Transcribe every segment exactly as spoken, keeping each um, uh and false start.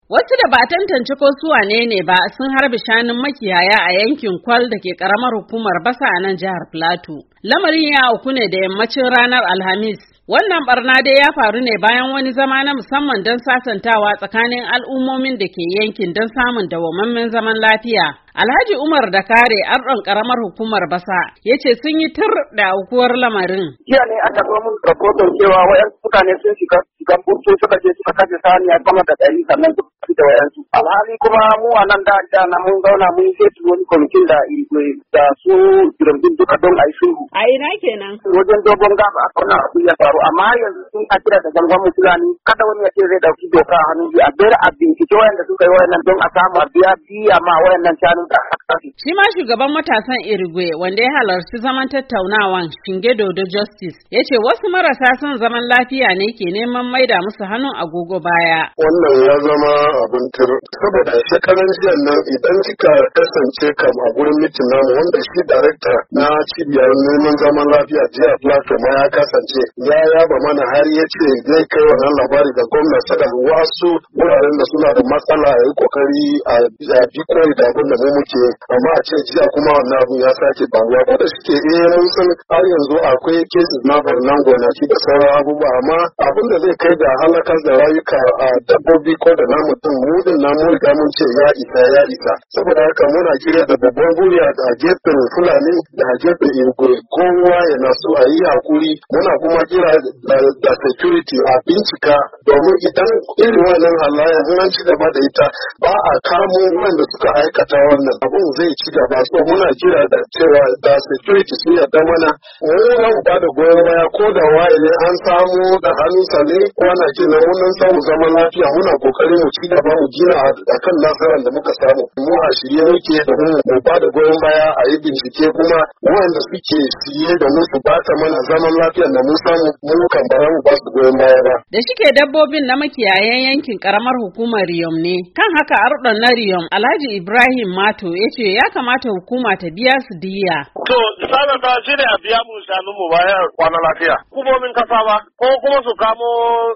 Wasu da ba tantance ko su wane ne ba sun harbi shanun makiyaya a yankin Kwal da ke karamar hukumar Basa a nan jihar Plateau. Lamarin ya auku ne da yammacin ranar Alhamis. Wannan barna dai ya faru ne bayan wani zama na musamman don sasantawa tsakanin al'ummomin da ke yankin don samun dawwammamen zaman lafiya. Alhaji Umar da Kare Ardon karamar hukumar Basa ya ce sun yi tur da aukuwar lamarin. Jiya ne aka zo mun rahoton cewa wayan mutane sun shiga shigan burtu suka je suka kashe saniya sama da ɗari sannan suka fi da wayansu. Alhali kuma mu a nan da da na mun zauna mun yi fetu wani kwamitin da da su jirgin duka don a yi sulhu. A ina kenan? Wajen dogon gaba a kauna abu ya faru amma yanzu sun a kira da gangan mutane kada wani ya ce zai dauki doka a hannun biyu a bayar a bincike wayanda suka yi wayannan don a samu a biya biya ma wayannan shanun. Shi ma shugaban matasan Irigwe wanda ya halarci zaman tattaunawan Shinge Dodo Justice ya ce wasu marasa son zaman lafiya ne ke neman maida musu hannun agogo baya. Wannan ya zama abin tir saboda shekaran jiya nan idan kika kasance kam a gurin mitin namu wanda shi darekta na cibiyar neman zaman lafiya jiya Plateau ma ya kasance ya yaba mana har ya ce zai kai wannan labari ga gwamnati saboda wasu wuraren da suna da matsala ya yi kokari a bi koyi da abin da mu muke amma a ce jiya kuma wannan abin ya sake faruwa ko da shike eh mun san har yanzu akwai cases na barnan gonaki da sauran abubuwa amma abin da zai kai da halakar da rayuka a dabbobi ko da na mutum mu din na mu riga mun ce ya isa ya isa saboda haka muna kira da babban buri a gefen Fulani da gefen Igwe kowa yana so a yi hakuri muna kuma kira da security a bincika domin idan irin wannan halayen mun ci gaba da ita ba a kamo wanda suka aikata wannan abun zai ci gaba so muna kira da cewa da security sun yarda mana mu mu ba da goyon baya ko da waye ne an samu da hannun sa ne ko ana kina mun samu zaman lafiya muna kokari mu ci gaba mu gina akan nasarar da muka samu mu a shirye muke da mu ba da goyon baya a yi bincike kuma wanda suke siye da mu su bata mana zaman lafiya da mu samu mu kan bara mu ba su goyon baya ba da shike dabbobin na makiyayan yankin karamar hukumar Riyom ne kan haka Ardon na Riyom Alhaji Ibrahim Mato ya ce ya kamata hukuma ta biya su diya. To, sana ta shi ne a biya mu shanu mu baya kwana lafiya. Hukumomin kasa ba, ko kuma su kamo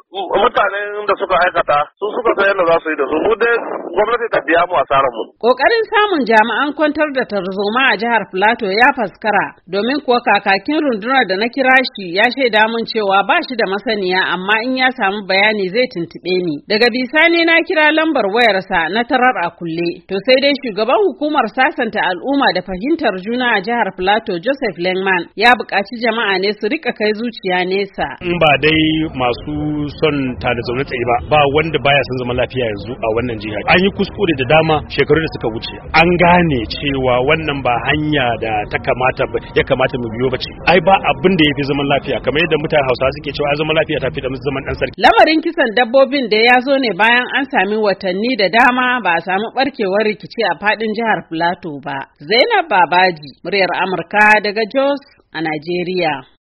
mutanen da suka aikata, su suka san yadda za su yi da su. Mu dai gwamnati ta biya mu asarar mu. Kokarin samun jami'an kwantar da tarzoma a jihar Plateau ya faskara, domin kuwa kakakin rundunar da na kira shi ya shaida mun cewa ba shi da masaniya amma in ya samu bayani zai tuntuɓe ni. Daga bisani na kira lambar wayarsa na tarar a kulle. To sai dai shugaban hukumar sasanta al'umma da fahimtar juna a jihar Plateau Joseph Lengman ya buƙaci jama'a ne su rika kai zuciya nesa. In ba dai masu son ta da zaune tsaye ba, ba wanda baya son zaman lafiya yanzu a wannan jiha. An yi kuskure da dama shekaru da suka wuce. An gane cewa wannan ba hanya da ta kamata ya kamata mu biyo bace. Ai ba abin da yafi zaman lafiya kamar yadda mutane Hausawa suke cewa ai zaman lafiya tafi da zaman dan sarki. Lamarin kisan dabbobin da ya zo ne bayan an sami watanni da dama ba a samu barkewar rikici a fadin jihar Plateau ba. Zainab Babaji, muryar Amurka daga Jos a Najeriya.